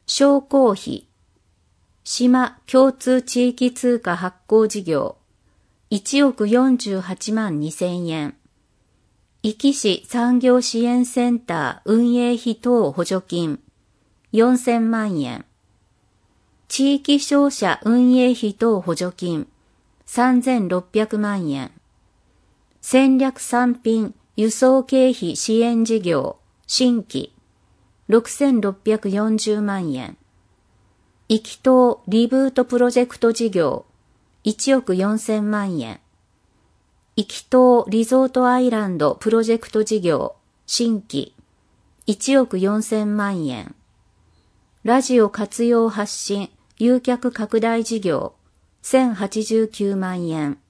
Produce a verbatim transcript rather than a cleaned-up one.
商工費、島共通地域通貨発行事業、いちおくよんじゅうはちまんにせんえん。壱岐市産業支援センター運営費等補助金、よんせんまんえん。地域商社運営費等補助金、さんぜんろっぴゃくまんえん。戦略産品輸送経費支援事業、新規、ろくせんろっぴゃくよんじゅうまんえん。壱岐島リブートプロジェクト事業、いちおくよんせんまんえん。壱岐島リゾートアイランドプロジェクト事業、新規、いちおくよんせんまんえん。ラジオ活用発信、誘客拡大事業、せんはちじゅうきゅうまんえん。